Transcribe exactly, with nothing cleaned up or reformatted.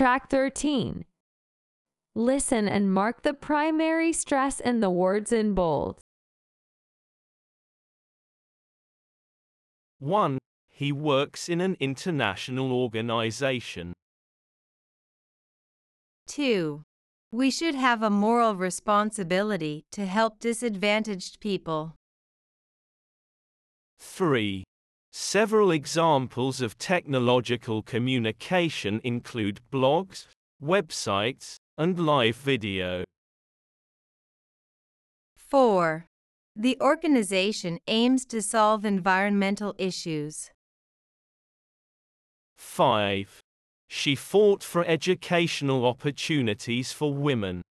Track thirteen. Listen and mark the primary stress in the words in bold. one. He works in an international organization. two. We should have a moral responsibility to help disadvantaged people. three. Several examples of technological communication include blogs, websites, and live video. four. The organization aims to solve environmental issues. five. She fought for educational opportunities for women.